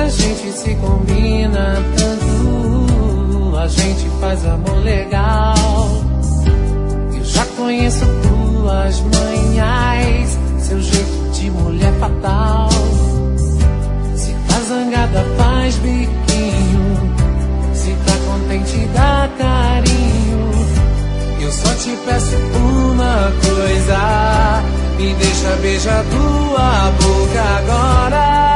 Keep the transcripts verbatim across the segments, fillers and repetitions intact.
A gente se combina tanto, a gente faz amor legal. Eu já conheço tuas manhãs, seu jeito de mulher fatal. Se tá zangada faz biquinho, se tá contente dá carinho. Eu só te peço uma coisa, me deixa beijar tua boca agora.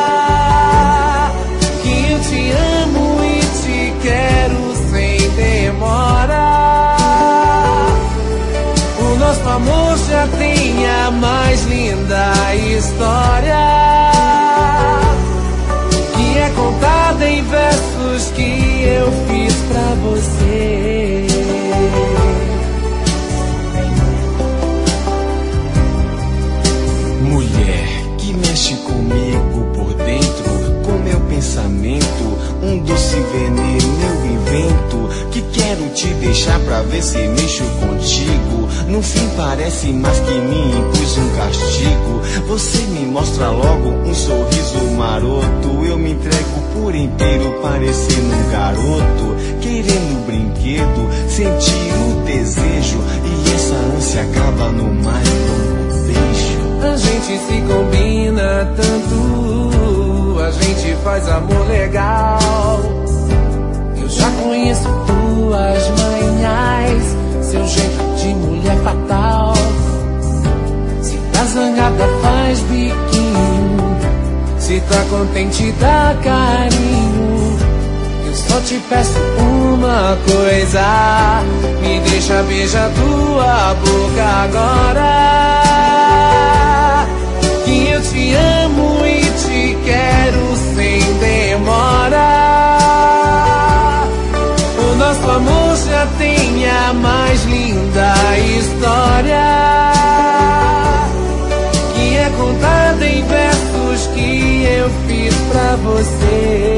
Que eu te amo e te quero sem demora. O nosso amor já tem a mais linda história, que é contada em versos que eu fiz pra você. Mulher que mexe comigo por dentro, com meu pensamento, um doce veneno eu invento, que quero te deixar pra ver se mexo contigo. No fim parece mais que me impus um castigo. Você me mostra logo um sorriso maroto, eu me entrego por inteiro parecendo um garoto, querendo brinquedo, sentir o desejo, e essa ânsia acaba no mais longo beijo. A gente se combina tanto, a gente faz amor legal. Eu já conheço tuas manhãs, seu jeito de mulher fatal. Se tá zangada faz biquinho, se tá contente dá carinho. Eu só te peço uma coisa, me deixa beijar tua boca agora. Que eu te amo e te quero sem demora. O nosso amor já tem a mais linda história, que é contada em versos que eu fiz pra você.